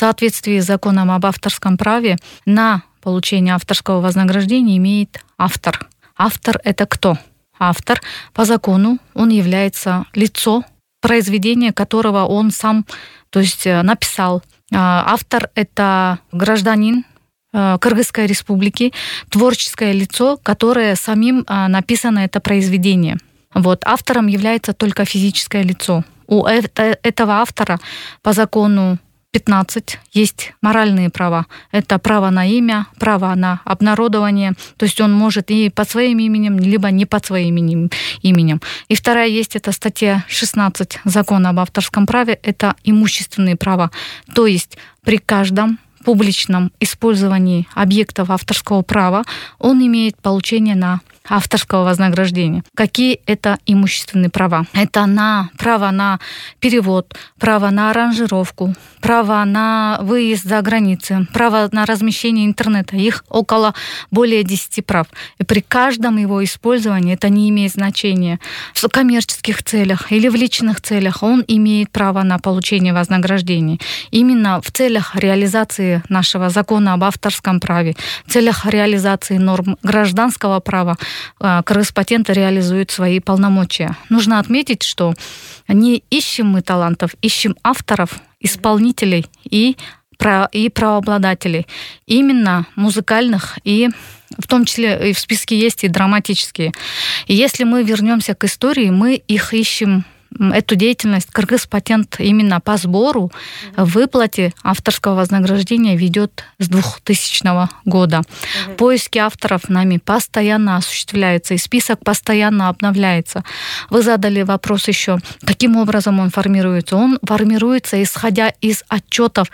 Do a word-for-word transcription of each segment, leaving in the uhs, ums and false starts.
соответствии с законом об авторском праве на получение авторского вознаграждения имеет автор. Автор — это кто? Автор по закону, он является лицо, произведение которого он сам, то есть написал. Автор — это гражданин Кыргызской республики, творческое лицо, которое самим написано это произведение. Вот. Автором является только физическое лицо. У этого автора по закону пятнадцать есть моральные права. Это право на имя, право на обнародование. То есть он может и под своим именем, либо не под своим именем. И вторая есть, это статья шестнадцать Закона об авторском праве, это имущественные права. То есть при каждом публичном использовании объектов авторского права он имеет получение на авторского вознаграждения. Какие это имущественные права? Это на право на перевод, право на аранжировку, право на выезд за границу, право на размещение интернета. Их около более десяти прав. И при каждом его использовании это не имеет значения. В коммерческих целях или в личных целях он имеет право на получение вознаграждения. Именно в целях реализации нашего закона об авторском праве, в целях реализации норм гражданского права Кыргызпатент реализует свои полномочия. Нужно отметить, что не ищем мы талантов, ищем авторов, исполнителей и, и правообладателей. Именно музыкальных, и в том числе и в списке есть и драматические. И если мы вернемся к истории, мы их ищем, эту деятельность Кыргызпатент именно по сбору, выплате авторского вознаграждения ведет с двухтысячного года. Mm-hmm. Поиски авторов нами постоянно осуществляются, и список постоянно обновляется. Вы задали вопрос еще, каким образом он формируется? Он формируется, исходя из отчетов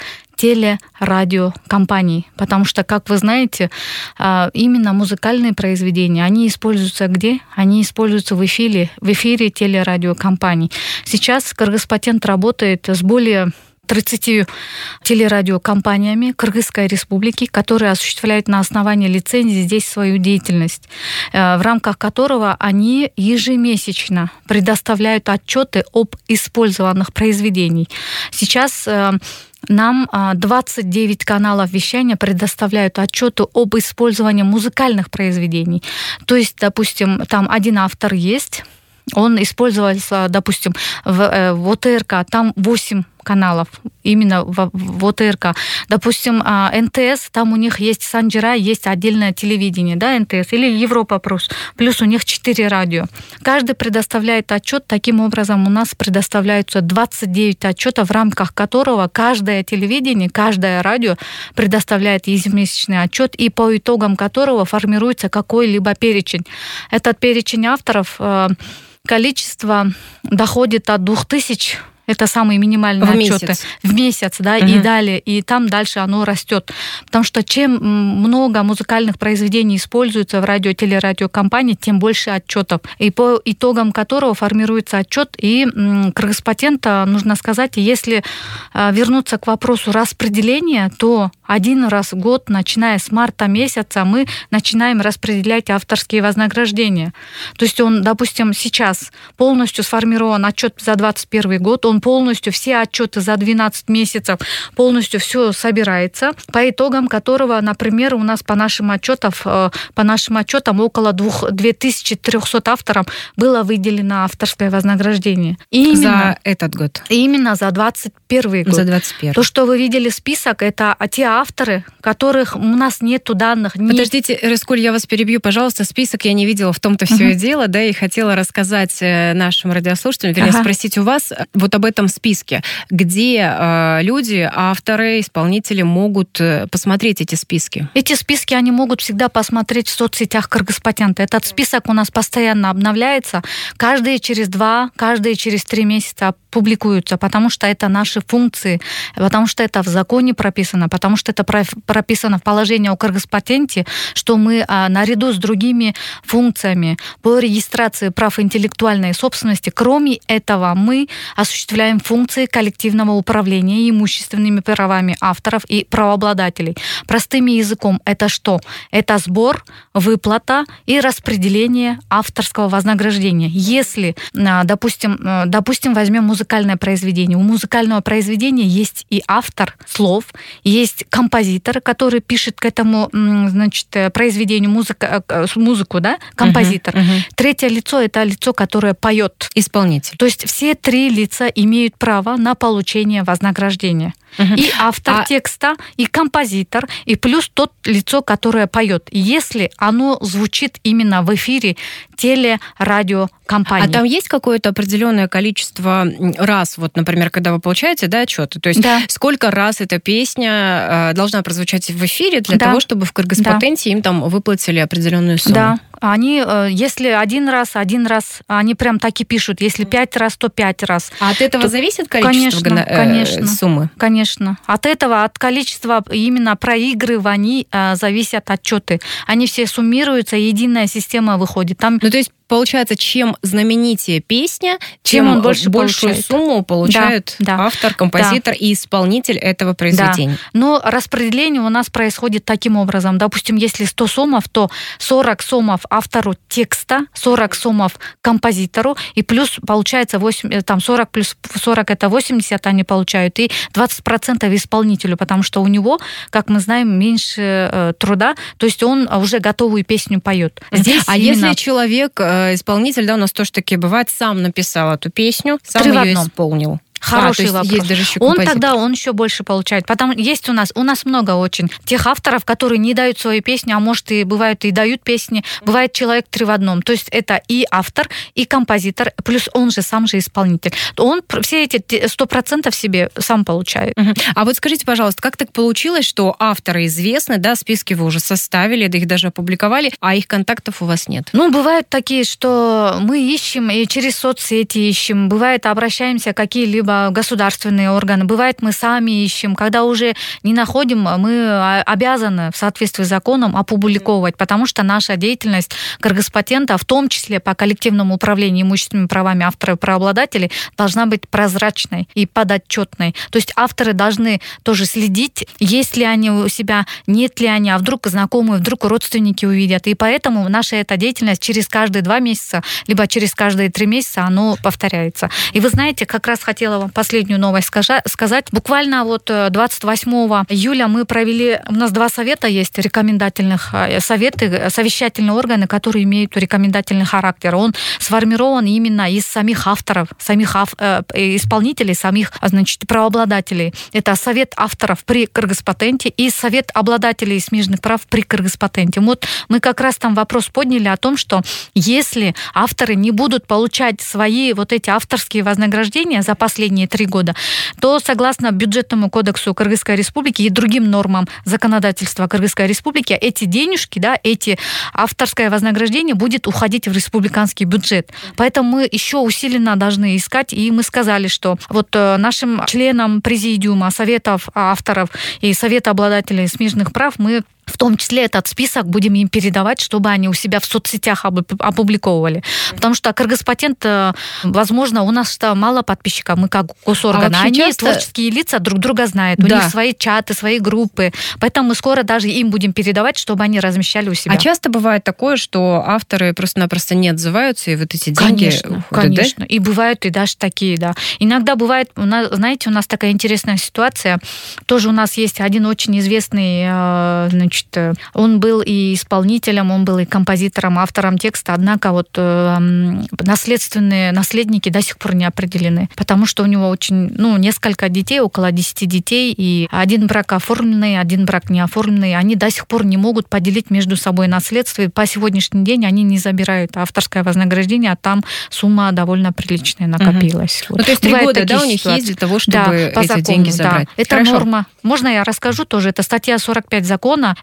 телерадиокомпаний, потому что, как вы знаете, именно музыкальные произведения, они используются где? Они используются в эфире, в эфире телерадиокомпаний. Сейчас Кыргызпатент работает с более тридцатью телерадиокомпаниями Кыргызской республики, которые осуществляют на основании лицензии здесь свою деятельность, в рамках которого они ежемесячно предоставляют отчеты об использованных произведениях. Сейчас нам двадцать девять каналов вещания предоставляют отчеты об использовании музыкальных произведений. То есть, допустим, там один автор есть, он использовался, допустим, в, в ОТРК, там восемь каналов, именно в, в ОТРК. Допустим, эн тэ эс, там у них есть Санжира, есть отдельное телевидение, да, эн тэ эс, или Европа плюс, плюс у них четыре радио. Каждый предоставляет отчет, таким образом у нас предоставляются двадцать девять отчетов, в рамках которого каждое телевидение, каждое радио предоставляет ежемесячный отчет, и по итогам которого формируется какой-либо перечень. Этот перечень авторов, количество доходит от двух тысяч. Это самые минимальные в отчеты. Месяц. В месяц, да, угу. И далее. И там дальше оно растет. Потому что чем много музыкальных произведений используется в радио-телерадиокомпании, тем больше отчетов. И по итогам которого формируется отчет. И Кыргызпатента, нужно сказать, если вернуться к вопросу распределения, то один раз в год, начиная с марта месяца, мы начинаем распределять авторские вознаграждения. То есть он, допустим, сейчас полностью сформирован отчет за двадцать первый год, он полностью, все отчеты за двенадцать месяцев, полностью все собирается, по итогам которого, например, у нас по нашим отчетам, по нашим отчетам около две тысячи триста авторам было выделено авторское вознаграждение. И именно, за этот год? Именно за двадцать первый год. За двадцать первый. То, что вы видели список, это те авторы, которых у нас нету данных. Нет. Подождите, Рыскуль, я вас перебью, пожалуйста. Список я не видела, в том-то все uh-huh. и дело, да, и хотела рассказать нашим радиослушателям, вернее, uh-huh. спросить у вас вот об этом списке, где э, люди, авторы, исполнители могут посмотреть эти списки. Эти списки они могут всегда посмотреть в соцсетях Кыргызпатента. Этот список у нас постоянно обновляется. Каждые через два, каждые через три месяца публикуются, потому что это наши функции, потому что это в законе прописано, потому что это прописано в положении о Кыргызпатенте, что мы а, наряду с другими функциями по регистрации прав интеллектуальной собственности, кроме этого, мы осуществляем осуществляем функции коллективного управления имущественными правами авторов и правообладателей. Простым языком это что? Это сбор, выплата и распределение авторского вознаграждения. Если, допустим, допустим, возьмем музыкальное произведение. У музыкального произведения есть и автор слов, есть композитор, который пишет к этому, значит, произведению музыка, музыку, да, композитор. Uh-huh, uh-huh. Третье лицо – это лицо, которое поет. Исполнитель. То есть все три лица имеют право на получение вознаграждения. Uh-huh. И автор а... текста, и композитор, и плюс тот лицо, которое поет. Если оно звучит именно в эфире телерадиокомпании. А там есть какое-то определенное количество раз, вот, например, когда вы получаете, да, отчеты? То есть да. сколько раз эта песня должна прозвучать в эфире для да. того, чтобы в Кыргыз-Патенте да. им там выплатили определенную сумму? Да. Они, если один раз, один раз, они прям так и пишут. Если пять раз, то пять раз. А от этого то, зависит количество конечно, э, конечно, суммы? Конечно. От этого, от количества именно проигрываний э, зависят отчеты. Они все суммируются, и единая система выходит. Там... Ну, то есть, получается, чем знаменитее песня, тем, тем он больше большую получает. сумму получает да, да, автор, композитор да. и исполнитель этого произведения. Да. Но распределение у нас происходит таким образом. Допустим, если сто сомов, то сорок сомов автору текста, сорок сомов композитору, и плюс получается восемь, там сорок плюс сорок это восемьдесят они получают, и двадцать процентов исполнителю, потому что у него, как мы знаем, меньше э, труда, то есть он уже готовую песню поет. Здесь а именно... если человек исполнитель, да, у нас тоже такие бывает, сам написал эту песню, сам ее исполнил. Хороший а, вопрос. Есть даже еще он тогда он еще больше получает. Потому есть у нас, у нас много очень тех авторов, которые не дают свои песни, а может и бывают и дают песни. Бывает человек три в одном. То есть это и автор, и композитор, плюс он же сам же исполнитель. Он все эти сто процентов себе сам получает. Угу. А вот скажите, пожалуйста, как так получилось, что авторы известны, да, списки вы уже составили, да их даже опубликовали, а их контактов у вас нет? Ну, бывают такие, что мы ищем и через соцсети ищем. Бывает, обращаемся какие-либо государственные органы. Бывает, мы сами ищем. Когда уже не находим, мы обязаны в соответствии с законом опубликовывать, потому что наша деятельность Кыргызпатента, в том числе по коллективному управлению имущественными правами авторов и правообладателей, должна быть прозрачной и подотчетной. То есть авторы должны тоже следить, есть ли они у себя, нет ли они, а вдруг знакомые, вдруг родственники увидят. И поэтому наша эта деятельность через каждые два месяца, либо через каждые три месяца, оно повторяется. И вы знаете, как раз хотела вам последнюю новость сказать. Буквально вот двадцать восьмого июля мы провели, у нас два совета есть, рекомендательных советы, совещательные органы, которые имеют рекомендательный характер. Он сформирован именно из самих авторов, самих ав, э, исполнителей, самих, значит, правообладателей. Это совет авторов при Кыргызпатенте и совет обладателей смежных прав при Кыргызпатенте. Вот мы как раз там вопрос подняли о том, что если авторы не будут получать свои вот эти авторские вознаграждения за последние три года, то согласно бюджетному кодексу Кыргызской Республики и другим нормам законодательства Кыргызской Республики эти денежки, да, эти авторское вознаграждение будет уходить в республиканский бюджет. Поэтому мы еще усиленно должны искать, и мы сказали, что вот нашим членам президиума, советов авторов и совета обладателей смежных прав мы в том числе этот список будем им передавать, чтобы они у себя в соцсетях опубликовывали. Потому что Кыргызпатент, возможно, у нас мало подписчиков, мы как госорганы, а они часто... творческие лица друг друга знают. Да. У них свои чаты, свои группы. Поэтому мы скоро даже им будем передавать, чтобы они размещали у себя. А часто бывает такое, что авторы просто-напросто не отзываются, и вот эти деньги конечно, уходят, конечно. Да? И бывают и даже такие, да. Иногда бывает, у нас, знаете, у нас такая интересная ситуация. Тоже у нас есть один очень известный, значит, он был и исполнителем, он был и композитором, автором текста, однако вот э, наследственные наследники до сих пор не определены, потому что у него очень, ну, несколько детей, около десяти детей, и один брак оформленный, один брак не оформленный, они до сих пор не могут поделить между собой наследство, и по сегодняшний день они не забирают авторское вознаграждение, а там сумма довольно приличная накопилась. Угу. Вот. Ну, то есть три года, да, у них есть для того, чтобы да, эти закону, деньги забрать? Да. Это Хорошо. Норма. Можно я расскажу тоже? Это статья сорок пять закона.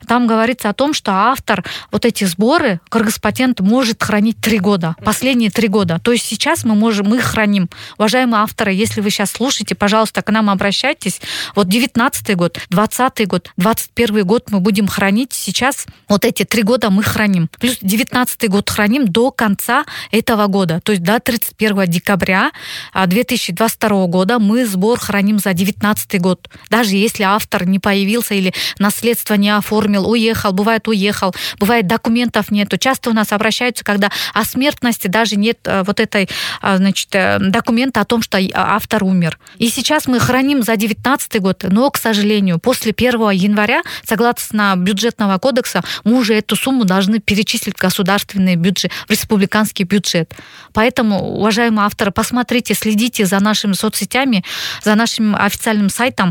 Там говорится о том, что автор вот эти сборы Кыргызпатент может хранить три года, последние три года. То есть сейчас мы можем, мы их храним. Уважаемые авторы, если вы сейчас слушаете, пожалуйста, к нам обращайтесь. Вот девятнадцатый год, двадцатый год, двадцать первый год мы будем хранить. Сейчас вот эти три года мы храним. Плюс девятнадцатый год храним до конца этого года. То есть до тридцать первого декабря две тысячи двадцать второго года мы сбор храним за девятнадцатый год. Даже если автор не появился или наследство не оформил, уехал, бывает уехал, бывает документов нету. Часто у нас обращаются, когда о смертности даже нет вот этой, значит, документа о том, что автор умер. И сейчас мы храним за девятнадцатый год, но, к сожалению, после первого января, согласно бюджетного кодекса, мы уже эту сумму должны перечислить в государственный бюджет, в республиканский бюджет. Поэтому, уважаемые авторы, посмотрите, следите за нашими соцсетями, за нашим официальным сайтом.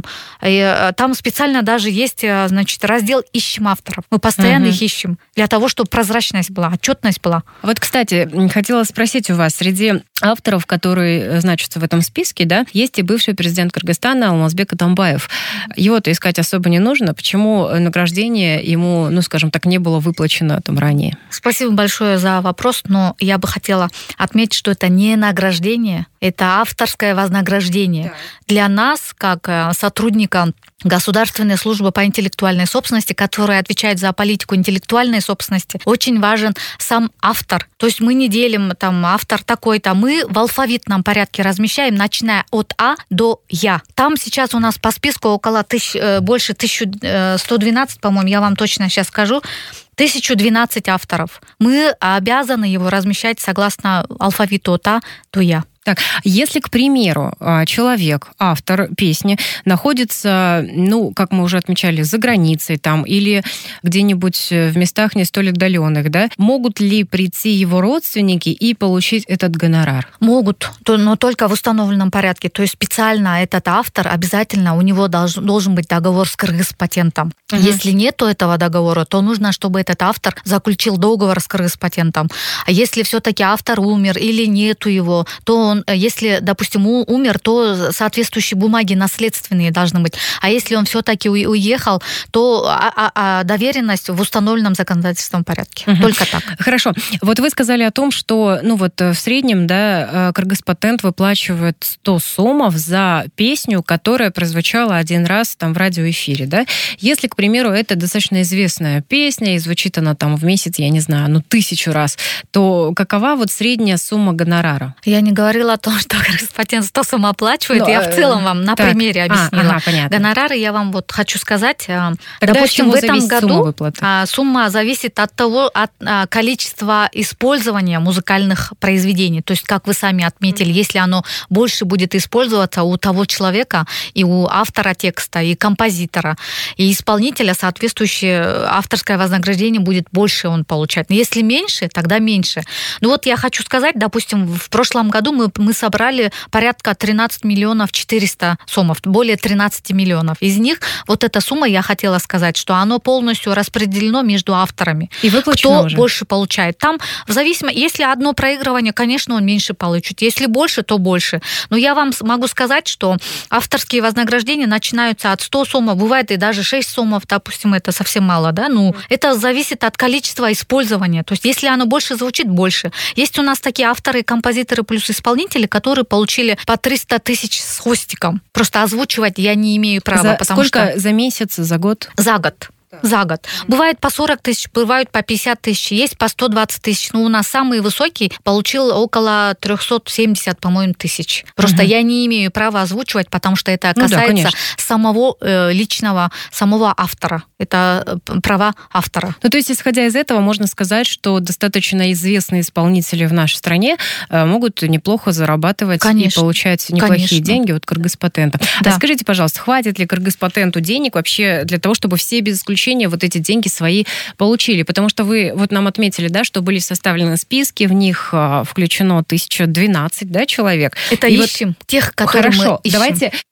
И там специально даже есть, значит, раздел «Ищем авторов». Мы постоянно угу. их ищем для того, чтобы прозрачность была, отчетность была. Вот, кстати, хотела спросить у вас, среди авторов, которые значатся в этом списке, да, есть и бывший президент Кыргызстана Алмазбек Атамбаев. Его-то искать особо не нужно. Почему награждение ему, ну, скажем так, не было выплачено там ранее? Спасибо большое за вопрос, но я бы хотела отметить, что это не награждение, это авторское вознаграждение. Да. Для нас, как сотрудника Государственной службы по интеллектуальной собственности, которая отвечает за политику интеллектуальной собственности, очень важен сам автор. То есть мы не делим там автор такой-то, мы в алфавитном порядке размещаем, начиная от А до Я. Там сейчас у нас по списку около тысяч, больше тысяча сто двенадцать, по-моему, я вам точно сейчас скажу, тысяча двенадцать авторов. Мы обязаны его размещать согласно алфавиту от А до Я. Так, если, к примеру, человек, автор песни, находится, ну, как мы уже отмечали, за границей там или где-нибудь в местах не столь отдаленных, да, могут ли прийти его родственники и получить этот гонорар? Могут, но только в установленном порядке. То есть специально этот автор обязательно, у него должен, должен быть договор с Кыргызпатентом. Угу. Если нету этого договора, то нужно, чтобы этот автор заключил договор с Кыргызпатентом. А если все-таки автор умер или нету его, то он если, допустим, умер, то соответствующие бумаги наследственные должны быть. А если он все-таки уехал, то а, а доверенность в установленном законодательством порядке. Угу. Только так. Хорошо. Вот вы сказали о том, что ну вот в среднем, да, Кыргызпатент выплачивает сто сомов за песню, которая прозвучала один раз там в радиоэфире, да? Если, к примеру, это достаточно известная песня, и звучит она там в месяц, я не знаю, ну тысячу раз, то какова вот средняя сумма гонорара? Я не говорила о том, что Кыргызпатент сто сом оплачивает. Но, я в целом вам на так. примере объяснила. А, ага, гонорары я вам вот хочу сказать. Тогда допустим, в этом году сумма, сумма зависит от того, от количества использования музыкальных произведений. То есть, как вы сами отметили, mm-hmm. если оно больше будет использоваться у того человека, и у автора текста, и композитора, и исполнителя, соответствующее авторское вознаграждение будет больше он получать. Но если меньше, тогда меньше. Ну вот я хочу сказать, допустим, в прошлом году мы мы собрали порядка тринадцать миллионов четыреста сомов, более тринадцать миллионов. Из них вот эта сумма, я хотела сказать, что оно полностью распределено между авторами. И выплачено кто уже. Больше получает. Там в зависимости, если одно проигрывание, конечно, он меньше получит. Если больше, то больше. Но я вам могу сказать, что авторские вознаграждения начинаются от ста сомов, бывает и даже шесть сомов, допустим, это совсем мало, да? Ну, mm. это зависит от количества использования. То есть, если оно больше звучит, больше. Есть у нас такие авторы, композиторы плюс исполнители, которые получили по триста тысяч с хвостиком. Просто озвучивать я не имею права. За потому сколько что... за месяц, за год? За год. За год. Бывает по сорок тысяч, бывают по пятьдесят тысяч, есть по сто двадцать тысяч. Но у нас самый высокий получил около триста семьдесят, по-моему, тысяч. Просто угу. я не имею права озвучивать, потому что это касается ну, да, самого э, личного, самого автора. Это права автора. Ну, то есть, исходя из этого, можно сказать, что достаточно известные исполнители в нашей стране э, могут неплохо зарабатывать конечно. И получать неплохие конечно. Деньги от Кыргызпатента. Да. А скажите, пожалуйста, хватит ли Кыргызпатенту денег вообще для того, чтобы все без исключения вот эти деньги свои получили? Потому что вы вот нам отметили, да, что были составлены списки, в них включено тысяча двенадцать, да, человек. Это и ищем вот... тех, которые Хорошо, мы ищем. Давайте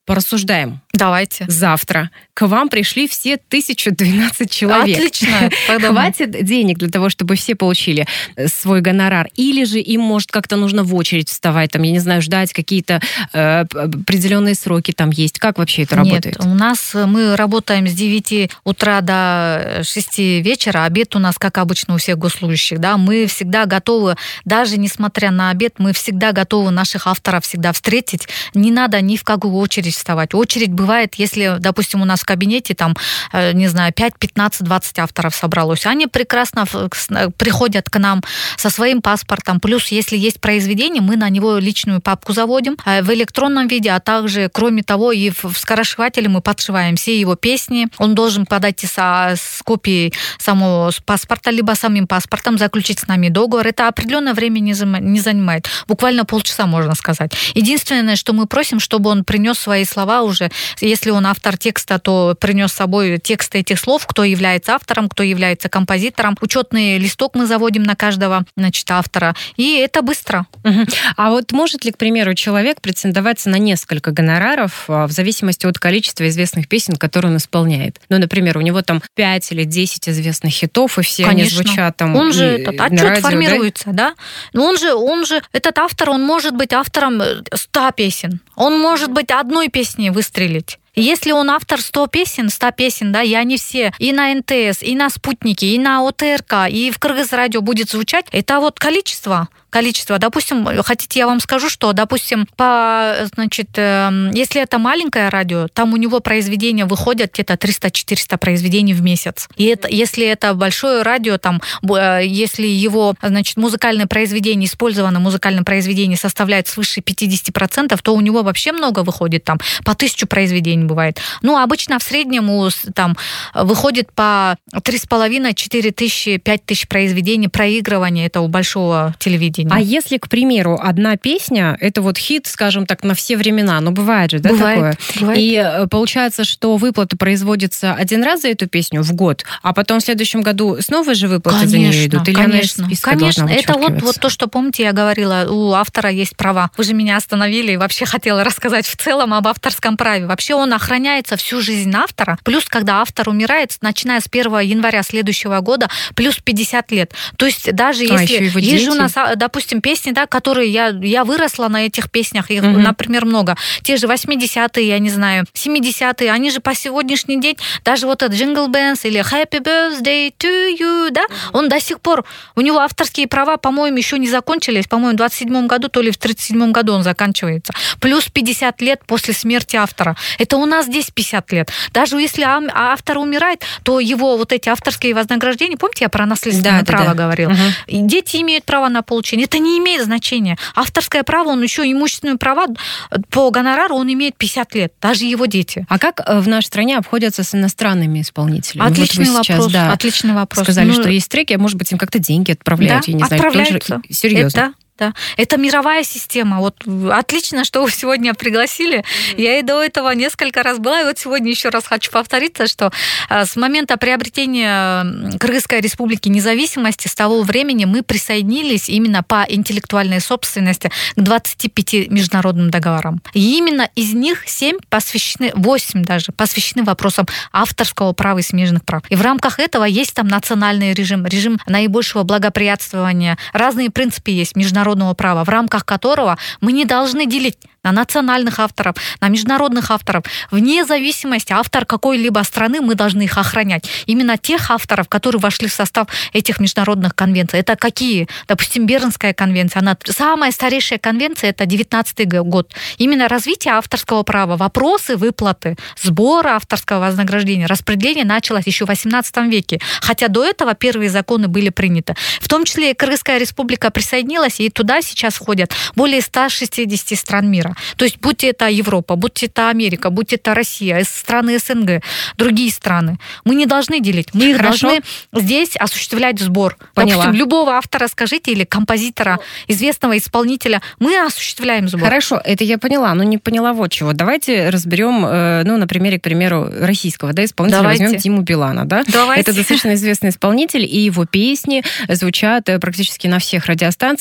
порассуждаем. Давайте. Завтра к вам пришли все тысяча двенадцать человек. Отлично. Хватит денег для того, чтобы все получили свой гонорар? Или же им, может, как-то нужно в очередь вставать, там, я не знаю, ждать какие-то э, определенные сроки там есть? Как вообще это работает? Нет, у нас мы работаем с девяти утра до шести вечера. Обед у нас, как обычно, у всех госслужащих. Да? Мы всегда готовы, даже несмотря на обед, мы всегда готовы наших авторов всегда встретить. Не надо ни в какую очередь вставать. Очередь бывает, если, допустим, у нас в кабинете там, не знаю, пять, пятнадцать, двадцать авторов собралось. Они прекрасно приходят к нам со своим паспортом. Плюс, если есть произведение, мы на него личную папку заводим в электронном виде, а также, кроме того, и в скоросшивателе мы подшиваем все его песни. Он должен подойти со, с копией самого паспорта, либо самим паспортом, заключить с нами договор. Это определенное время не занимает. Буквально полчаса, можно сказать. Единственное, что мы просим, чтобы он принес свои слова уже. Если он автор текста, то принес с собой тексты этих слов, кто является автором, кто является композитором. Учетный листок мы заводим на каждого, значит, автора. И это быстро. Угу. А вот может ли, к примеру, человек претендовать на несколько гонораров в зависимости от количества известных песен, которые он исполняет? Ну, например, у него там пять или десять известных хитов, и все Конечно. они звучат там. Он же, и, этот отчет радио, формируется, да? да? Но он же, он же, этот автор, он может быть автором ста песен. Он может быть одной песней выстрелить. Если он автор сто песен, ста песен, да, и они все и на эн тэ эс, и на Спутнике, и на о тэ эр ка, и в Кыргыз-радио будет звучать, это вот количество. Количество. Допустим, хотите, я вам скажу, что, допустим, по, значит, если это маленькое радио, там у него произведения выходят где-то триста-четыреста произведений в месяц. И это, если это большое радио, там, если его, значит, музыкальное произведение, использованное музыкальное произведение составляет свыше пятьдесят процентов, то у него вообще много выходит, там, по тысячу произведений бывает. Ну, обычно в среднем у, там, выходит по три с половиной-четыре тысячи, пять тысяч произведений проигрывания, это у большого телевидения. А если, к примеру, одна песня, это вот хит, скажем так, на все времена, ну бывает же, да, бывает, такое? Бывает. И получается, что выплата производится один раз за эту песню в год, а потом в следующем году снова же выплаты конечно, за нее идут? Или конечно, она из списка конечно. должна Это вот, вот то, что, помните, я говорила, у автора есть права. Вы же меня остановили и вообще хотела рассказать в целом об авторском праве. Вообще он охраняется всю жизнь автора, плюс когда автор умирает, начиная с первого января следующего года, плюс пятьдесят лет. То есть даже а, если есть же у нас, допустим, песни, да, которые я, я выросла на этих песнях, их, mm-hmm. например, много. Те же восьмидесятые, я не знаю, семидесятые, они же по сегодняшний день, даже вот этот Jingle Bells или Happy Birthday to You, да, mm-hmm. он до сих пор, у него авторские права, по-моему, еще не закончились, по-моему, в двадцать седьмом году, то ли в тридцать седьмом году он заканчивается. Плюс пятьдесят лет после смерти автора. Это у нас здесь пятьдесят лет. Даже если автор умирает, то его вот эти авторские вознаграждения, помните, я про наследственное да, право да, да. говорила, угу. дети имеют право на получение. Это не имеет значения. Авторское право, он еще имущественные права по гонорару, он имеет пятьдесят лет, даже его дети. А как в нашей стране обходятся с иностранными исполнителями? Отличный вот вопрос. Сейчас, да, отличный вопрос. Сказали, ну, что есть треки, а может быть, им как-то деньги отправляют, да, я не знаю. отправляются. Тоже серьезно. Это... Да. Это мировая система. Вот отлично, что вы сегодня пригласили. Mm-hmm. Я и до этого несколько раз была, и вот сегодня еще раз хочу повториться, что с момента приобретения Кыргызской республики независимости, с того времени мы присоединились именно по интеллектуальной собственности к двадцати пяти международным договорам. И именно из них семь посвящены, восемь даже, посвящены вопросам авторского права и смежных прав. И в рамках этого есть там национальный режим, режим наибольшего благоприятствования. Разные принципы есть международного права, в рамках которого мы не должны делить на национальных авторов, на международных авторов. Вне зависимости автор какой-либо страны, мы должны их охранять. Именно тех авторов, которые вошли в состав этих международных конвенций. Это какие? Допустим, Бернская конвенция. Она самая старейшая конвенция, это девятнадцатый год. Именно развитие авторского права, вопросы выплаты, сбора авторского вознаграждения, распределение началось еще в восемнадцатом веке. Хотя до этого первые законы были приняты. В том числе и Кыргызская республика присоединилась, и туда сейчас входят более ста шестидесяти стран мира. То есть будь это Европа, будь это Америка, будь это Россия, страны эс эн гэ, другие страны. Мы не должны делить. Мы их должны здесь осуществлять сбор. Поняла. Допустим, любого автора, скажите, или композитора, известного исполнителя, мы осуществляем сбор. Хорошо, это я поняла, но не поняла вот чего. Давайте разберем, ну, на примере, к примеру, российского, да, исполнителя. Давайте. Возьмем Диму Билана, да? Давайте. Это достаточно известный исполнитель, и его песни звучат практически на всех радиостанциях, но, во всяком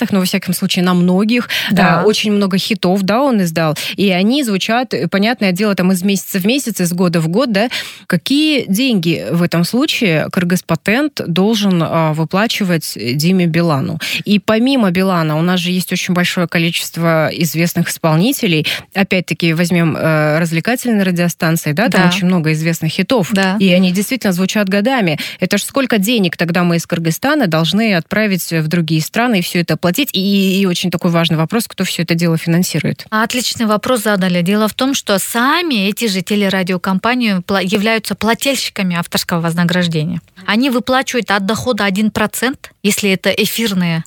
всяком случае, на многих. Да. Очень много хитов, да, он издал. И они звучат, понятное дело, там из месяца в месяц, из года в год, да. Какие деньги в этом случае Кыргызпатент должен выплачивать Диме Билану? И помимо Билана, у нас же есть очень большое количество известных исполнителей. Опять-таки, возьмем развлекательные радиостанции, да, там да. очень много известных хитов. Да. И они действительно звучат годами. Это же сколько денег тогда мы из Кыргызстана должны отправить в другие страны и все это оплатить? И, и очень такой важный вопрос, кто все это дело финансирует? Отличный вопрос задали. Дело в том, что сами эти же телерадиокомпании являются плательщиками авторского вознаграждения. Они выплачивают от дохода один процент, если это эфирные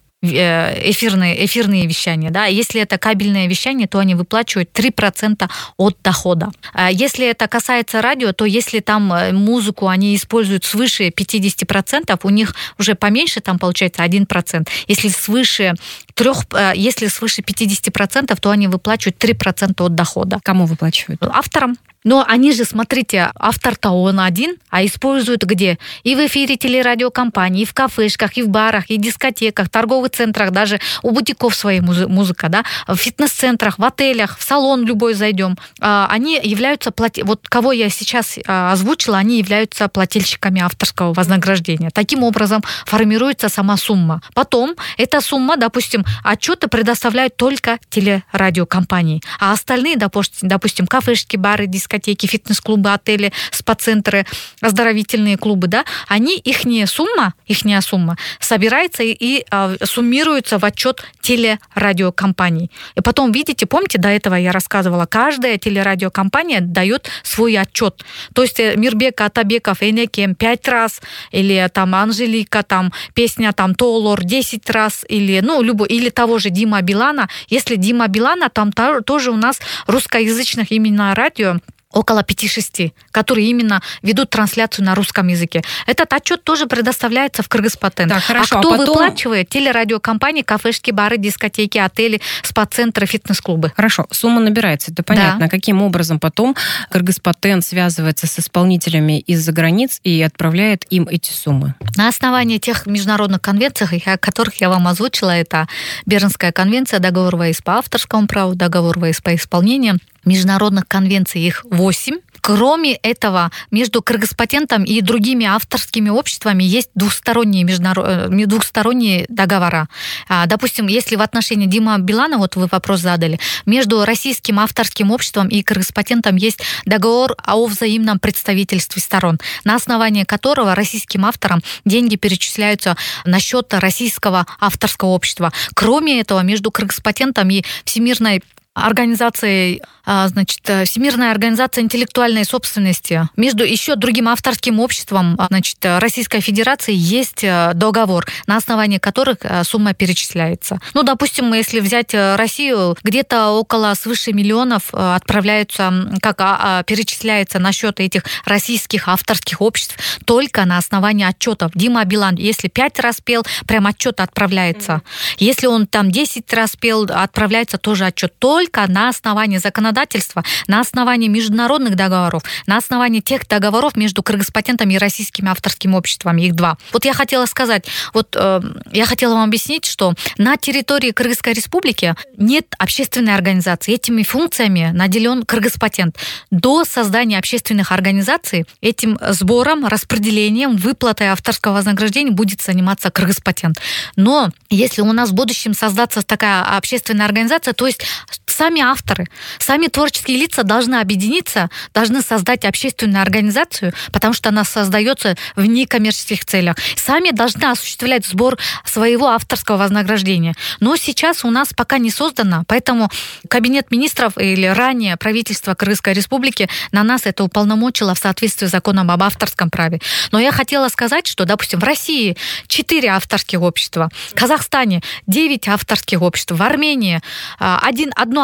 эфирные, эфирные вещания. Да? Если это кабельное вещание, то они выплачивают три процента от дохода. Если это касается радио, то если там музыку они используют свыше пятьдесят процентов, у них уже поменьше, там получается один процент. Если свыше трех, если свыше пятьдесят процентов, то они выплачивают три процента от дохода. Кому выплачивают? Авторам. Но они же, смотрите, автор-то он один, а используют где? И в эфире телерадиокомпании, и в кафешках, и в барах, и дискотеках, торговых центрах, даже у бутиков своей музыка, да, в фитнес-центрах, в отелях, в салон любой зайдем. Они являются, плат... вот кого я сейчас озвучила, они являются плательщиками авторского вознаграждения. Таким образом формируется сама сумма. Потом эта сумма, допустим, отчеты предоставляют только телерадиокомпании, а остальные, допустим, допустим кафешки, бары, дискотеки, фитнес-клубы, отели, спа-центры, оздоровительные клубы, да, они, ихняя сумма, ихняя сумма собирается и, и а, суммируется в отчет телерадиокомпаний. И потом, видите, помните, до этого я рассказывала, каждая телерадиокомпания дает свой отчет. То есть Мирбек Атабеков, Энекем пять раз, или там Анжелика, там песня там Толор десять раз, или, ну, любой, или того же Дима Билана. Если Дима Билана, там тоже у нас русскоязычных именно радио около пяти-шести, которые именно ведут трансляцию на русском языке. Этот отчет тоже предоставляется в Кыргызпатент. Так, хорошо, а кто а потом... выплачивает? Телерадиокомпании, кафешки, бары, дискотеки, отели, спа-центры, фитнес-клубы. Хорошо, сумма набирается, это понятно. Да. Каким образом потом Кыргызпатент связывается с исполнителями из-за границ и отправляет им эти суммы? На основании тех международных конвенций, о которых я вам озвучила, это Бернская конвенция, договор ВС по авторскому праву, договор ВС по исполнению, международных конвенций их восемь. Кроме этого, между Кыргызпатентом и другими авторскими обществами есть двухсторонние, международ... двухсторонние договора. Допустим, если в отношении Дима Билана, вот вы вопрос задали, между российским авторским обществом и Кыргызпатентом есть договор о взаимном представительстве сторон, на основании которого российским авторам деньги перечисляются на счет российского авторского общества. Кроме этого, между Кыргызпатентом и Всемирной организацией, значит, Всемирная организация интеллектуальной собственности, между еще другим авторским обществом, значит, Российской Федерации есть договор, на основании которых сумма перечисляется. Ну, допустим, если взять Россию, где-то около свыше миллионов отправляются, как перечисляется на счет этих российских авторских обществ только на основании отчетов. Дима Билан, если пять раз пел, прям отчет отправляется. Mm-hmm. Если он там десять раз пел, отправляется тоже отчет. Только Только на основании законодательства, на основании международных договоров, на основании тех договоров между Кыргызпатентом и российскими авторскими обществами, их два. Вот я хотела сказать, вот э, я хотела вам объяснить, что на территории Кыргызской республики нет общественной организации. Этими функциями наделен Кыргызпатент. До создания общественных организаций этим сбором, распределением, выплатой авторского вознаграждения будет заниматься Кыргызпатент. Но если у нас в будущем создаться такая общественная организация, то есть сами авторы, сами творческие лица должны объединиться, должны создать общественную организацию, потому что она создается в некоммерческих целях. Сами должны осуществлять сбор своего авторского вознаграждения. Но сейчас у нас пока не создано, поэтому Кабинет министров или ранее правительство Кыргызской республики на нас это уполномочило в соответствии с законом об авторском праве. Но я хотела сказать, что, допустим, в России четыре авторских общества, в Казахстане девять авторских обществ, в Армении один, одно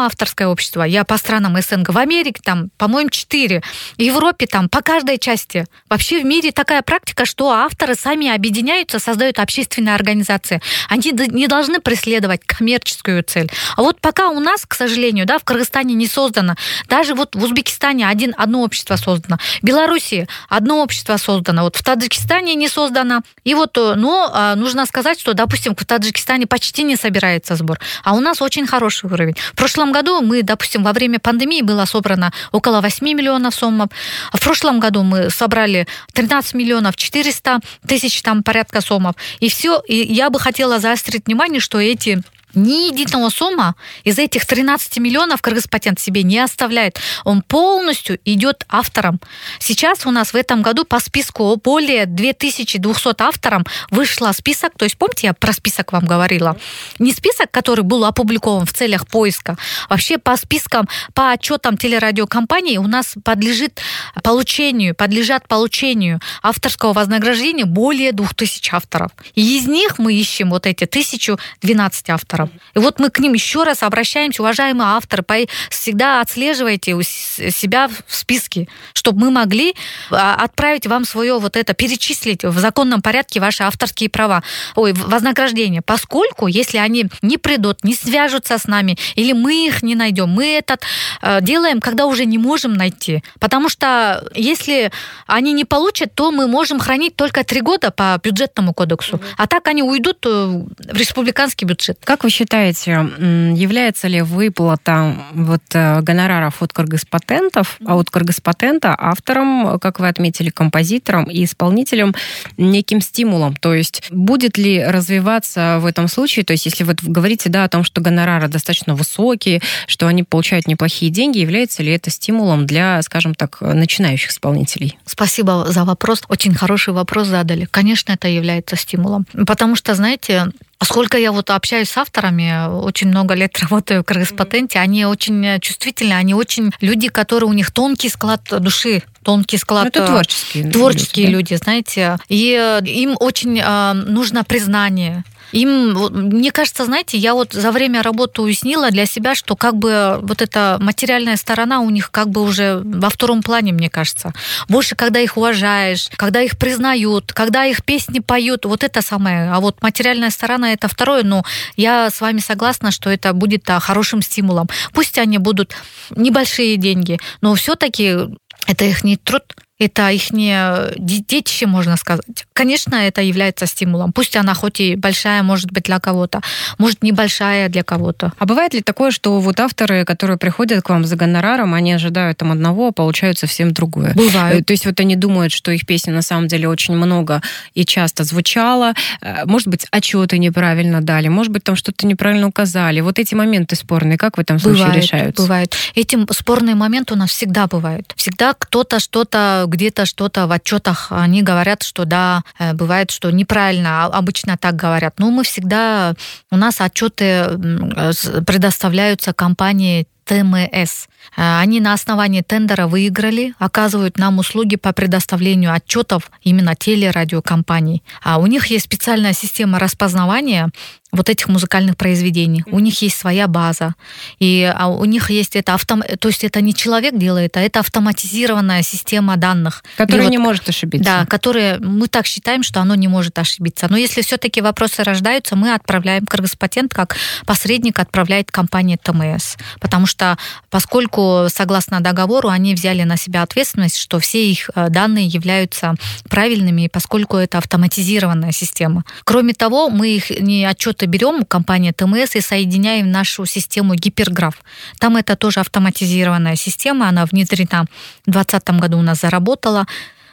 одно авторское общество. Я по странам СНГ. В Америке там, по-моему, четыре. В Европе там по каждой части. Вообще в мире такая практика, что авторы сами объединяются, создают общественные организации. Они не должны преследовать коммерческую цель. А вот пока у нас, к сожалению, да, в Кыргызстане не создано. Даже вот в Узбекистане один, одно общество создано. В Беларуси одно общество создано. Вот в Таджикистане не создано. И вот, но нужно сказать, что, допустим, в Таджикистане почти не собирается сбор. А у нас очень хороший уровень. В прошлом году мы, допустим, во время пандемии было собрано около восемь миллионов сомов. В прошлом году мы собрали тринадцать миллионов четыреста тысяч, там порядка сомов. И все. И я бы хотела заострить внимание, что эти ни единого сома из этих тринадцати миллионов Кыргызпатент себе не оставляет. Он полностью идет авторам. Сейчас у нас в этом году по списку более две тысячи двести авторам вышел список. То есть, помните, я про список вам говорила? Не список, который был опубликован в целях поиска. Вообще по спискам, по отчетам телерадиокомпаний у нас подлежит получению, подлежат получению авторского вознаграждения более двух тысяч авторов. И из них мы ищем вот эти тысячу двенадцать авторов. И вот мы к ним еще раз обращаемся, уважаемые авторы, всегда отслеживайте себя в списке, чтобы мы могли отправить вам свое вот это, перечислить в законном порядке ваши авторские права, ой, вознаграждение. Поскольку, если они не придут, не свяжутся с нами, или мы их не найдем, мы это делаем, когда уже не можем найти. Потому что если они не получат, то мы можем хранить только три года по бюджетному кодексу. Mm-hmm. А так они уйдут в республиканский бюджет. Как вы считаете, является ли выплата вот гонораров от Кыргызпатентов, а от Кыргызпатента авторам, как вы отметили, композиторам и исполнителям неким стимулом? То есть будет ли развиваться в этом случае, то есть если вы говорите, да, о том, что гонорары достаточно высокие, что они получают неплохие деньги, является ли это стимулом для, скажем так, начинающих исполнителей? Спасибо за вопрос. Очень хороший вопрос задали. Конечно, это является стимулом. Потому что, знаете, сколько я вот общаюсь с авторами, очень много лет работаю в Кыргызпатенте, они очень чувствительны, они очень люди, которые у них тонкий склад души, тонкий склад. Это творческие, творческие люди, люди, знаете. И им очень э, нужно признание. Им, мне кажется, знаете, я вот за время работы уяснила для себя, что как бы вот эта материальная сторона у них как бы уже во втором плане, мне кажется. Больше, когда их уважаешь, когда их признают, когда их песни поют, вот это самое. А вот материальная сторона — это второе, но я с вами согласна, что это будет хорошим стимулом. Пусть они будут небольшие деньги, но все-таки это их не труд. Это их не детище, можно сказать. Конечно, это является стимулом. Пусть она хоть и большая, может быть, для кого-то, может, небольшая для кого-то. А бывает ли такое, что вот авторы, которые приходят к вам за гонораром, они ожидают там одного, а получают совсем другое? Бывает. То есть вот они думают, что их песня на самом деле очень много и часто звучала. Может быть, отчеты неправильно дали, может быть, там что-то неправильно указали. Вот эти моменты спорные, как в этом случае бывает, решаются? Бывает. Эти спорные моменты у нас всегда бывают. Всегда кто-то что-то где-то что-то в отчетах они говорят, что да, бывает, что неправильно, обычно так говорят. Но мы всегда, у нас отчеты предоставляются компании ТМС. Они на основании тендера выиграли, оказывают нам услуги по предоставлению отчетов именно телерадиокомпаний. А у них есть специальная система распознавания вот этих музыкальных произведений. У них есть своя база. И у них есть это автом... То есть это не человек делает, а это автоматизированная система данных. Которая вот... не может ошибиться. Да, которая... Мы так считаем, что оно не может ошибиться. Но если все-таки вопросы рождаются, мы отправляем Кыргызпатент, как посредник отправляет компания ТМС. Потому что, поскольку, согласно договору, они взяли на себя ответственность, что все их данные являются правильными, поскольку это автоматизированная система. Кроме того, мы их не отчеты берем, компания ТМС, и соединяем в нашу систему Гиперграф. Там это тоже автоматизированная система, она внедрена в двадцатом году у нас заработала.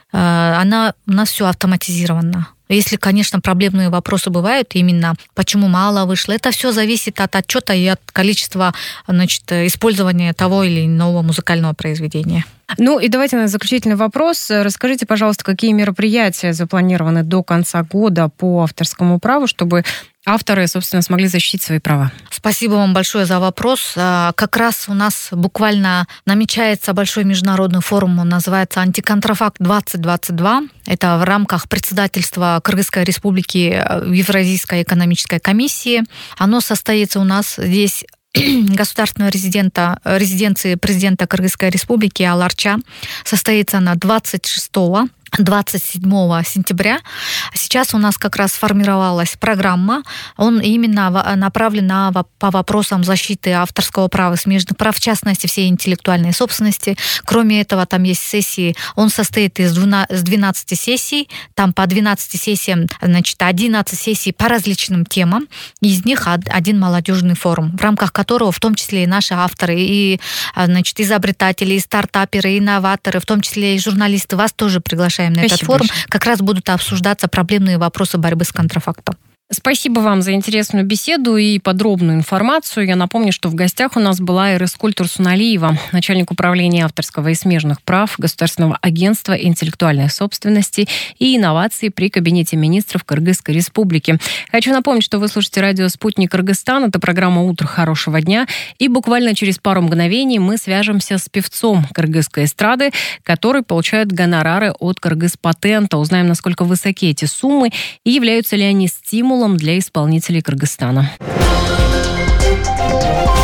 Она, у нас все автоматизировано. Если, конечно, проблемные вопросы бывают, именно почему мало вышло, это все зависит от отчета и от количества, значит, использования того или иного музыкального произведения. Ну и давайте на заключительный вопрос. Расскажите, пожалуйста, какие мероприятия запланированы до конца года по авторскому праву, чтобы авторы, собственно, смогли защитить свои права? Спасибо вам большое за вопрос. Как раз у нас буквально намечается большой международный форум, он называется «Антиконтрафакт двадцать двадцать два». Это в рамках председательства Кыргызской республики в Евразийской экономической комиссии. Оно состоится у нас здесь государственного резидента, резиденции президента Кыргызской республики Ал-Арча состоится на двадцать шестого двадцать седьмого сентября. Сейчас у нас как раз сформировалась программа. Он именно направлена по вопросам защиты авторского права, смежных прав, в частности, всей интеллектуальной собственности. Кроме этого, там есть сессии. Он состоит из двенадцати сессий. Там по двенадцати сессиям, значит, одиннадцать сессий по различным темам. Из них один молодежный форум, в рамках которого в том числе и наши авторы, и, значит, изобретатели, и стартаперы, и инноваторы, в том числе и журналисты, вас тоже приглашают на этот форум, большое. Как раз будут обсуждаться проблемные вопросы борьбы с контрафактом. Спасибо вам за интересную беседу и подробную информацию. Я напомню, что в гостях у нас была Эрескуль Турсуналиева, начальник управления авторского и смежных прав Государственного агентства интеллектуальной собственности и инноваций при Кабинете министров Кыргызской республики. Хочу напомнить, что вы слушаете радио «Спутник Кыргызстан». Это программа «Утро хорошего дня». И буквально через пару мгновений мы свяжемся с певцом кыргызской эстрады, который получает гонорары от Кыргызпатента. Узнаем, насколько высоки эти суммы и являются ли они стимулом для исполнителей Кыргызстана.